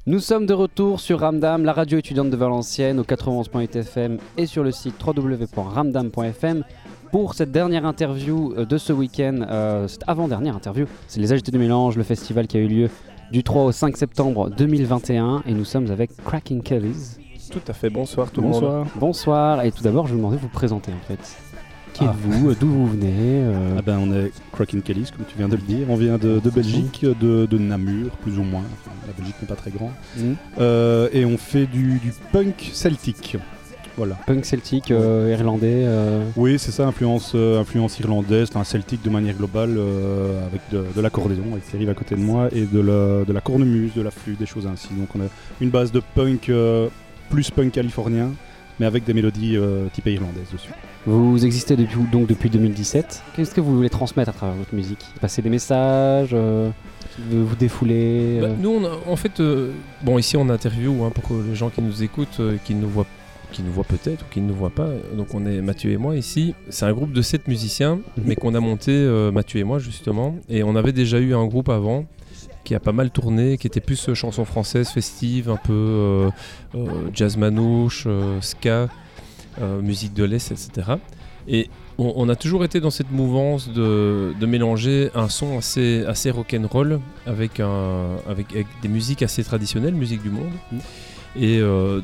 Nous sommes de retour sur Ramdam, la radio étudiante de Valenciennes, au 91.8 FM et sur le site www.ramdam.fm pour cette dernière interview de ce week-end, cette avant-dernière interview. C'est les Agités du Mélange, le festival qui a eu lieu du 3 au 5 septembre 2021 et nous sommes avec Cracking Kellies. Tout à fait, bonsoir tout le monde. Bonsoir, et tout d'abord je vous demandais de vous présenter en fait. Qui êtes-vous, d'où vous venez On est Cracking Kellies, comme tu viens de le dire. On vient de Belgique, de Namur, plus ou moins. Enfin, la Belgique n'est pas très grand. Et on fait du punk celtique. Voilà. Punk celtique, irlandais. Oui, c'est ça, influence irlandaise, celtique de manière globale, avec de l'accordéon, avec Thierry à côté de moi, et de la cornemuse, de la flûte, des choses ainsi. Donc on a une base de punk, plus punk californien, mais avec des mélodies typées irlandaises dessus. Vous existez depuis 2017. Qu'est-ce que vous voulez transmettre à travers votre musique ? Passer des messages, vous défouler Nous, en fait, ici on interview pour les gens qui nous écoutent, qui nous voient peut-être ou qui ne nous voient pas. Donc on est Mathieu et moi ici. C'est un groupe de 7 musiciens, mais qu'on a monté, Mathieu et moi justement. Et on avait déjà eu un groupe avant qui a pas mal tourné, qui était plus chansons françaises, festives, un peu jazz manouche, ska, musique de l'Est, etc. Et on a toujours été dans cette mouvance de mélanger un son assez rock'n'roll avec des musiques assez traditionnelles, musique du monde. Et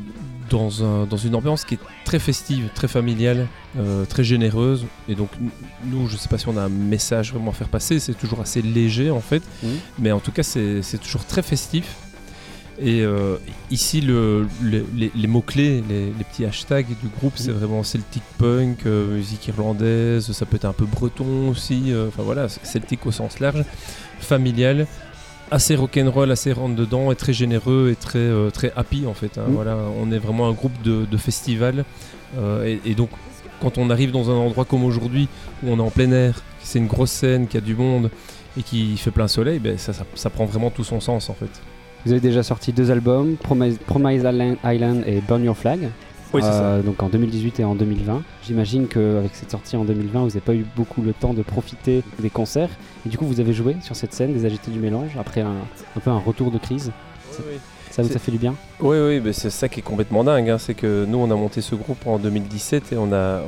dans une ambiance qui est très festive, très familiale, très généreuse. Et donc nous, je ne sais pas si on a un message vraiment à faire passer, c'est toujours assez léger en fait, mais en tout cas c'est toujours très festif. Et ici les mots-clés, les petits hashtags du groupe, c'est vraiment Celtic Punk, musique irlandaise, ça peut être un peu breton aussi, Celtic au sens large, familial, assez rock'n'roll, assez rentre-dedans et très généreux et très happy en fait. Voilà, on est vraiment un groupe de festival et donc quand on arrive dans un endroit comme aujourd'hui où on est en plein air, c'est une grosse scène, qui a du monde et qui fait plein soleil, ça prend vraiment tout son sens en fait. Vous avez déjà sorti 2 albums, Promise Island et Burn Your Flag. Oui, c'est ça. Donc en 2018 et en 2020. J'imagine qu'avec cette sortie en 2020, vous n'avez pas eu beaucoup le temps de profiter des concerts. Et du coup, vous avez joué sur cette scène des Agités du Mélange après un peu un retour de crise. Oui. Ça vous a fait du bien ? Oui, c'est ça qui est complètement dingue. C'est que nous, on a monté ce groupe en 2017 et on a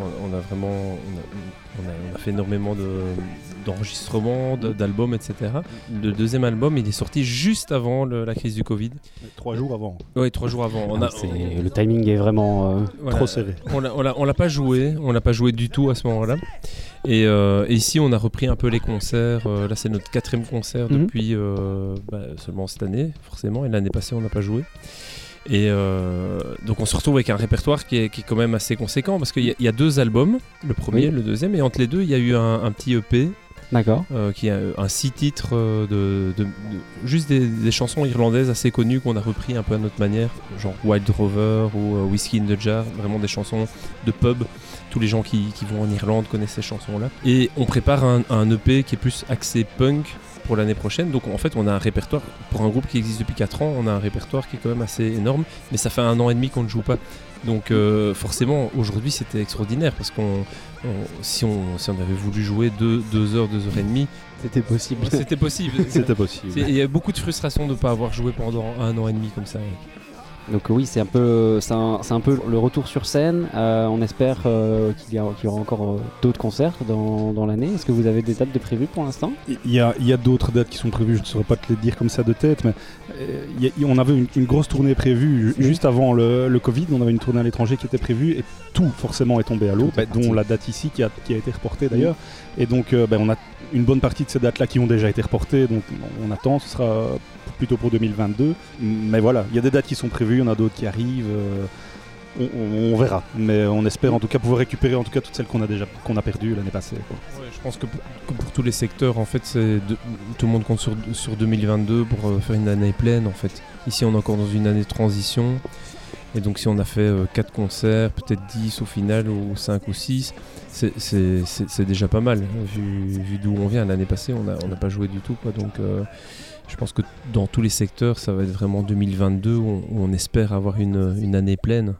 fait énormément d'enregistrements, d'albums, etc. Le deuxième album, il est sorti juste avant la crise du Covid. 3 jours avant. Oui, 3 jours avant. Le timing est vraiment trop serré. On l'a pas joué du tout à ce moment-là. Et ici, on a repris un peu les concerts. Là, c'est notre 4e concert depuis seulement cette année, forcément. Et l'année passée, on n'a pas joué. Et donc on se retrouve avec un répertoire qui est quand même assez conséquent parce qu'il y a 2 albums, le premier, le deuxième, et entre les deux il y a eu un petit EP. D'accord. Qui a un 6 titres juste des chansons irlandaises assez connues qu'on a repris un peu à notre manière, genre Wild Rover ou Whiskey in the Jar, vraiment des chansons de pub. Tous les gens qui vont en Irlande connaissent ces chansons-là. Et on prépare un EP qui est plus axé punk pour l'année prochaine. Donc en fait on a un répertoire, pour un groupe qui existe depuis 4 ans, on a un répertoire qui est quand même assez énorme, mais ça fait 1 an et demi qu'on ne joue pas. Donc forcément aujourd'hui c'était extraordinaire parce que si on avait voulu jouer 2 heures, 2 heures et demie, c'était possible. C'était possible. Il y a beaucoup de frustration de ne pas avoir joué pendant 1 an et demi comme ça. Donc oui, c'est un peu le retour sur scène. On espère qu'il y aura encore d'autres concerts dans l'année. Est-ce que vous avez des dates de prévues pour l'instant ? Il y a d'autres dates qui sont prévues, je ne saurais pas te les dire comme ça de tête, mais on avait une grosse tournée prévue juste avant le Covid. On avait une tournée à l'étranger qui était prévue et tout forcément est tombé à l'eau, dont la date ici qui a été reportée d'ailleurs. Et donc on a une bonne partie de ces dates-là qui ont déjà été reportées, donc on attend, ce sera plutôt pour 2022. Mais voilà, il y a des dates qui sont prévues, il y en a d'autres qui arrivent. On verra, mais on espère en tout cas pouvoir récupérer en tout cas toutes celles qu'on a perdues l'année passée. Ouais, je pense que pour tous les secteurs, en fait, tout le monde compte sur 2022 pour faire une année pleine. En fait, ici, on est encore dans une année de transition, et donc si on a fait 4 concerts, peut-être 10 au final, ou 5 ou 6, c'est déjà pas mal. Vu d'où on vient, l'année passée, on n'a pas joué du tout, quoi. Donc je pense que dans tous les secteurs, ça va être vraiment 2022 où on espère avoir une année pleine.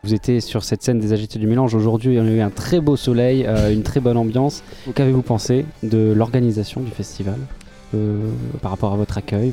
Vous étiez sur cette scène des Agités du Mélange. Aujourd'hui, il y a eu un très beau soleil, une très bonne ambiance. Qu'avez-vous pensé de l'organisation du festival par rapport à votre accueil,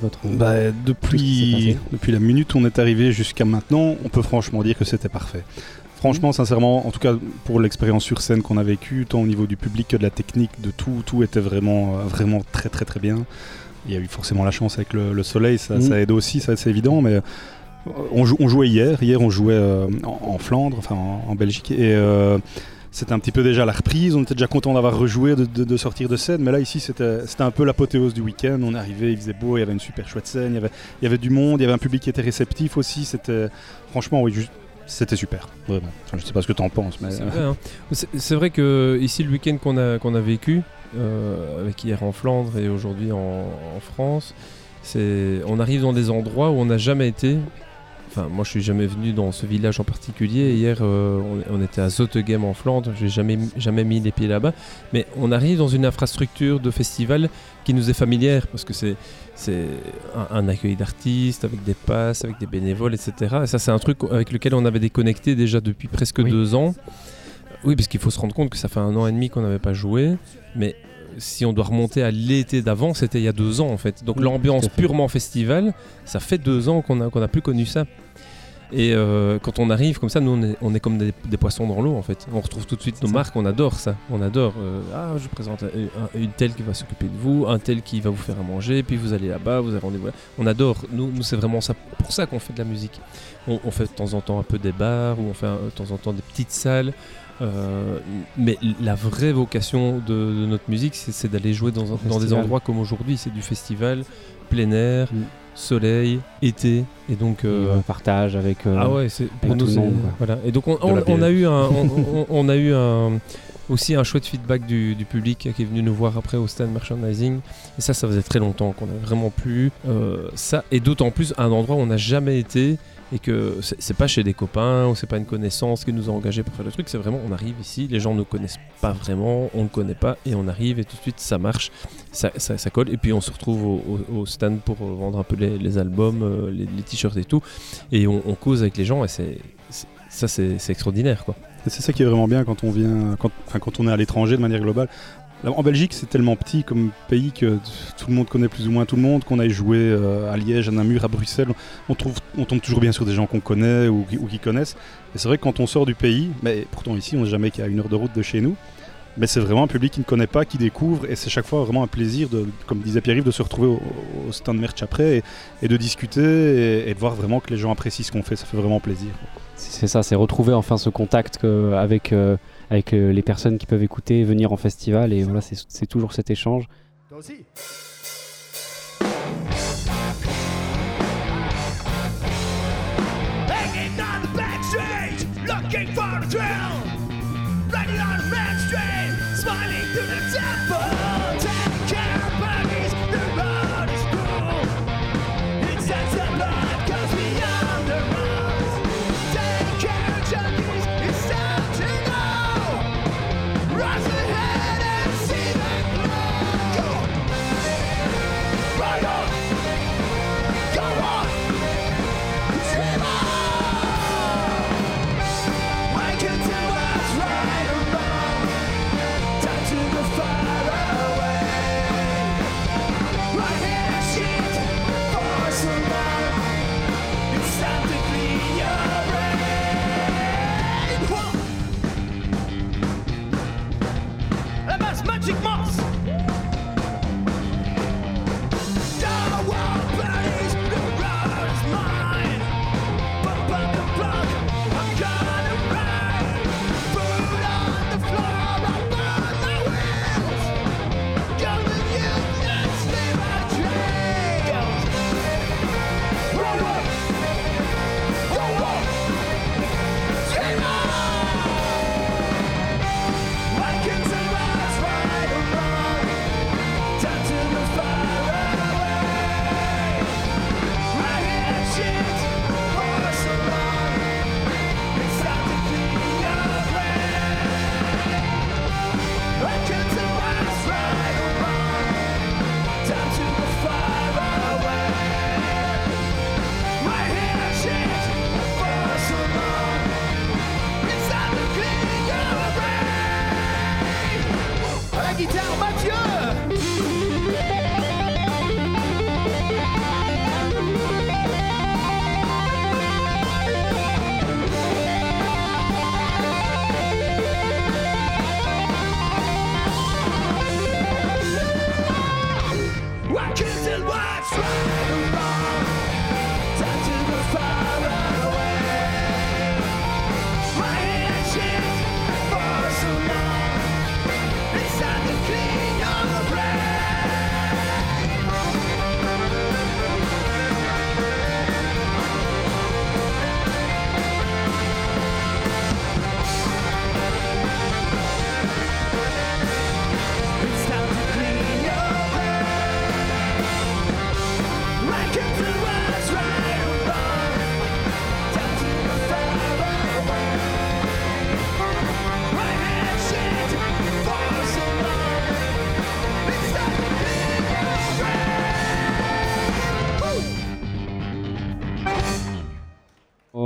depuis la minute où on est arrivé jusqu'à maintenant, on peut franchement dire que c'était parfait. Franchement, sincèrement, en tout cas pour l'expérience sur scène qu'on a vécue, tant au niveau du public que de la technique, de tout était vraiment très très très bien. Il y a eu forcément la chance avec le soleil, ça aide aussi, ça c'est évident, mais on jouait hier on jouait en Flandre, enfin en Belgique, et c'était un petit peu déjà la reprise, on était déjà content d'avoir rejoué, de sortir de scène, mais là ici c'était un peu l'apothéose du week-end. On est arrivé, il faisait beau, il y avait une super chouette scène, il y avait du monde, il y avait un public qui était réceptif aussi, c'était franchement c'était super, vraiment. Enfin, je sais pas ce que tu en penses, mais... C'est vrai que ici le week-end qu'on a vécu, avec hier en Flandre et aujourd'hui en France, on arrive dans des endroits où on n'a jamais été. Enfin, moi je suis jamais venu dans ce village en particulier. Hier on était à Zottegem en Flandre, j'ai jamais mis les pieds là-bas, mais on arrive dans une infrastructure de festival qui nous est familière parce que c'est un accueil d'artistes avec des passes, avec des bénévoles, etc. Et ça c'est un truc avec lequel on avait déconnecté déjà depuis presque 2 ans. Oui, parce qu'il faut se rendre compte que ça fait 1 an et demi qu'on n'avait pas joué, mais si on doit remonter à l'été d'avant, c'était il y a 2 ans en fait. Donc l'ambiance purement festival, ça fait 2 ans qu'on a plus connu ça. Et quand on arrive comme ça, nous on est comme des poissons dans l'eau en fait. On retrouve tout de suite nos marques, on adore ça. On adore, je présente une telle qui va s'occuper de vous, un tel qui va vous faire à manger, puis vous allez là-bas, vous avez rendez-vous là. On adore, nous c'est vraiment ça, pour ça qu'on fait de la musique. On fait de temps en temps un peu des bars, ou on fait de temps en temps des petites salles. Mais la vraie vocation de notre musique, c'est d'aller jouer dans des endroits comme aujourd'hui. C'est du festival, plein air, soleil, été, et donc partage avec c'est pour nous tout le monde, voilà. Et donc on a eu aussi un chouette feedback du public qui est venu nous voir après au stand merchandising, et ça faisait très longtemps qu'on a vraiment plus ça, et d'autant plus à un endroit où on n'a jamais été, et que c'est pas chez des copains ou c'est pas une connaissance qui nous a engagés pour faire le truc, c'est vraiment on arrive ici, les gens ne connaissent pas vraiment, on ne connaît pas, et on arrive et tout de suite ça marche, ça colle, et puis on se retrouve au stand pour vendre un peu les albums, les t-shirts et tout, et on cause avec les gens, et c'est extraordinaire quoi. Et c'est ça qui est vraiment bien quand on vient, quand on est à l'étranger de manière globale. En Belgique, c'est tellement petit comme pays que tout le monde connaît plus ou moins tout le monde. Qu'on aille jouer à Liège, à Namur, à Bruxelles, on tombe toujours bien sur des gens qu'on connaît ou qui connaissent. Et c'est vrai que quand on sort du pays, mais pourtant ici on n'est jamais qu'à 1 heure de route de chez nous, mais c'est vraiment un public qui ne connaît pas, qui découvre, et c'est chaque fois vraiment un plaisir, comme disait Pierre-Yves, de se retrouver au stand merch après et de discuter et de voir vraiment que les gens apprécient ce qu'on fait. Ça fait vraiment plaisir. C'est ça, c'est retrouver enfin ce contact avec les personnes qui peuvent écouter, venir en festival, et voilà, c'est toujours cet échange. Toi aussi.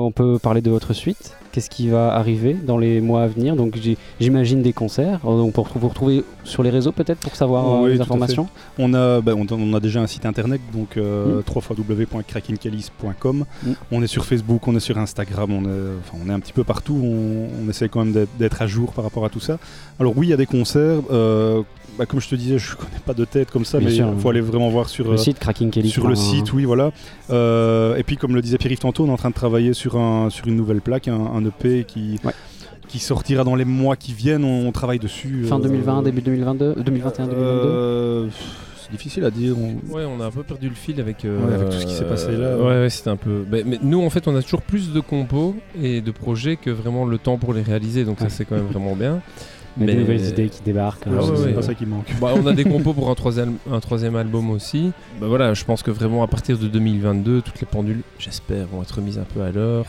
on peut parler de votre suite. Qu'est-ce qui va arriver dans les mois à venir? Donc j'imagine des concerts. On peut vous retrouver sur les réseaux peut-être pour savoir les informations. On a déjà un site internet, donc www.crackingkellies.com. On est sur Facebook, on est sur Instagram, on est un petit peu partout. On essaie quand même d'être à jour par rapport à tout ça. Alors oui, il y a des concerts. Comme je te disais, je connais pas de tête comme ça, mais il faut aller vraiment voir sur le site Cracking Kelly. Sur le site, oui, voilà. Et puis, comme le disait Pierre-Yves tantôt, on est en train de travailler sur une nouvelle plaque, un EP qui sortira dans les mois qui viennent. On travaille dessus. Fin 2020, début 2022, 2021, 2022. C'est difficile à dire. On a un peu perdu le fil avec, avec tout ce qui s'est passé là. Ouais, c'était un peu. Mais nous, en fait, on a toujours plus de compos et de projets que vraiment le temps pour les réaliser. Donc ça, c'est quand même vraiment bien. Mais des nouvelles idées qui débarquent. C'est pas ça qui manque. On a des compos pour un troisième album aussi. Voilà, je pense que vraiment à partir de 2022, toutes les pendules, j'espère, vont être remises un peu à l'heure.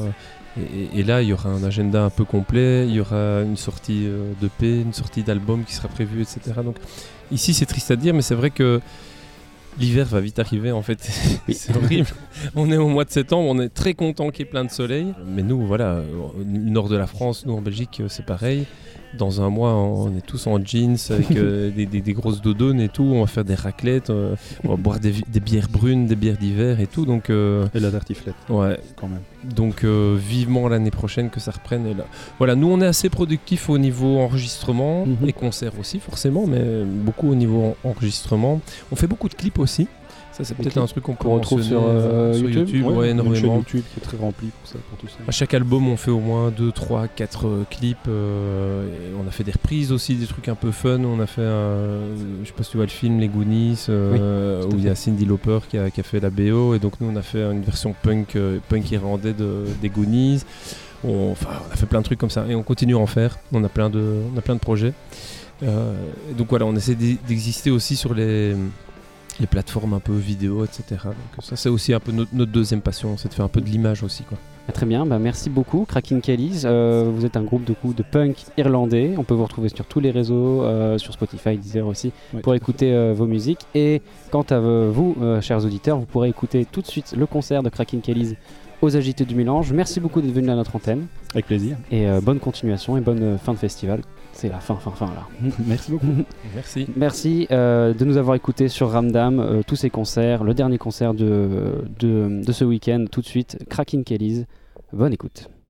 Et là, il y aura un agenda un peu complet. Il y aura une sortie d'EP, une sortie d'album qui sera prévue, etc. Donc ici, c'est triste à dire, mais c'est vrai que l'hiver va vite arriver en fait. C'est horrible. On est au mois de septembre, on est très content qu'il y ait plein de soleil. Mais nous, voilà, au nord de la France, nous en Belgique, c'est pareil. Dans un mois, on est tous en jeans avec des grosses dodonnes et tout. On va faire des raclettes, on va boire des bières brunes, des bières d'hiver et tout. Donc, et la tartiflette. Ouais, quand même. Donc vivement l'année prochaine que ça reprenne. Et là. Voilà, nous on est assez productifs au niveau enregistrement et concert aussi forcément, mais beaucoup au niveau enregistrement. On fait beaucoup de clips aussi. Ça c'est peut-être un truc qu'on peut retrouver sur YouTube. Ouais, énormément. Une chaîne YouTube qui est très remplie pour tout ça. À chaque album on fait au moins 2, 3, 4 clips. On a fait des reprises aussi, des trucs un peu fun. On a fait je sais pas si tu vois le film Les Goonies où il y a Cyndi Lauper qui a fait la BO, et donc nous on a fait une version punk irlandais des Goonies. On a fait plein de trucs comme ça et on continue à en faire. On a plein de projets. Donc voilà, on essaie d'exister aussi sur les plateformes un peu vidéo, etc. Donc ça c'est aussi un peu notre deuxième passion, c'est de faire un peu de l'image aussi, quoi. Très bien, merci beaucoup Cracking Kellies. Vous êtes un groupe de punk irlandais. On peut vous retrouver sur tous les réseaux, sur Spotify, Deezer aussi, pour écouter vos musiques. Et quant à vous, chers auditeurs, vous pourrez écouter tout de suite le concert de Cracking Kellies aux Agités du Mélange. Merci beaucoup d'être venu à notre antenne. Avec plaisir. Et bonne continuation et bonne fin de festival. C'est la fin là. Merci beaucoup. Merci de nous avoir écoutés sur Ramdam, tous ces concerts, le dernier concert de ce week-end, tout de suite, Cracking Kellies. Bonne écoute.